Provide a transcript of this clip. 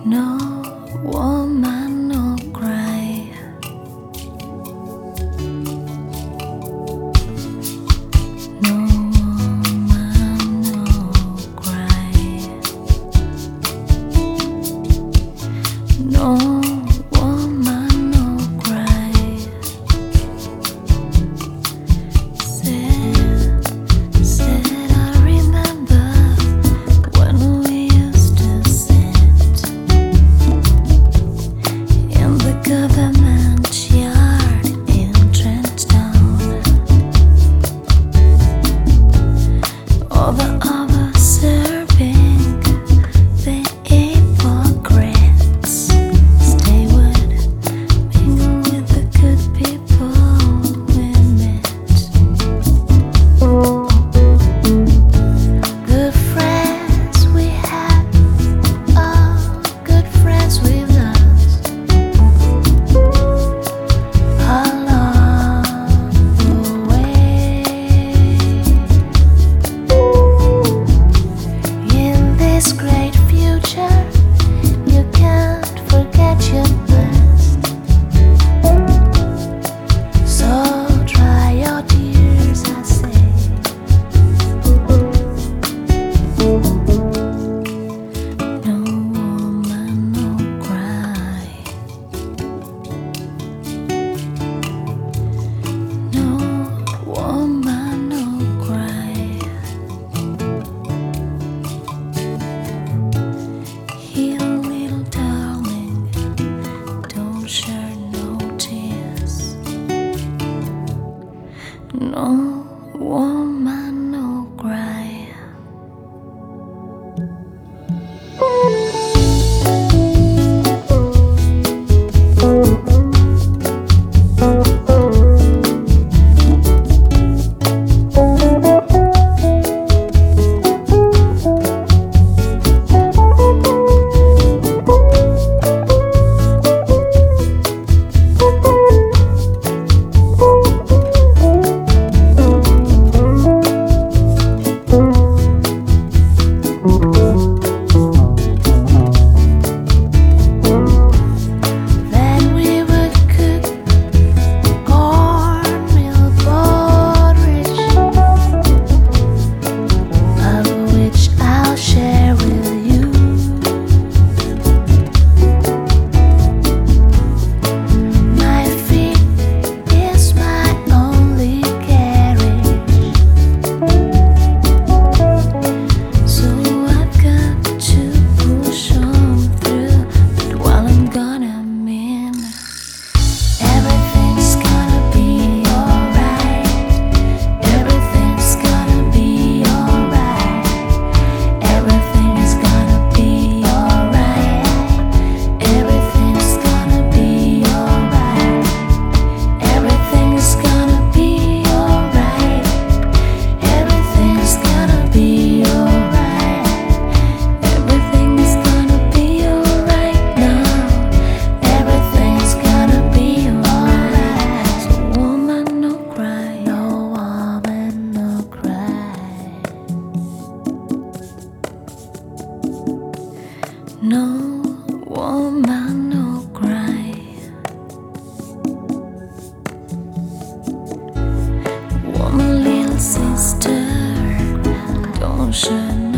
No woman, no cry. No woman, no cry. No woman, no cry. Said I remember when we used to sit in the government yard in Trenchtown. Over serving the hypocrites. Stay would mingle with the good people we met. Good friends we had, oh, good friends we've lost along the way. In this great future, you can't forget your past. So dry your tears, I say. No woman, no cry. No woman, no cry. Here, little darling, don't shed no tears. No woman, no cry. Then we would cook cornmeal porridge, of which I'll share with you. My feet is my only carriage, so I've got to push on through. But while I'm gone, I'm in. Everything's gonna be alright. Everything's gonna be alright. Everything's gonna be alright. Everything's gonna be alright. Everything's gonna be alright. Everything's gonna be alright. Everything's gonna be alright now. Everything's gonna be alright. So woman, no cry. No woman, no cry. No woman, no cry. Woman, little sister, don't shed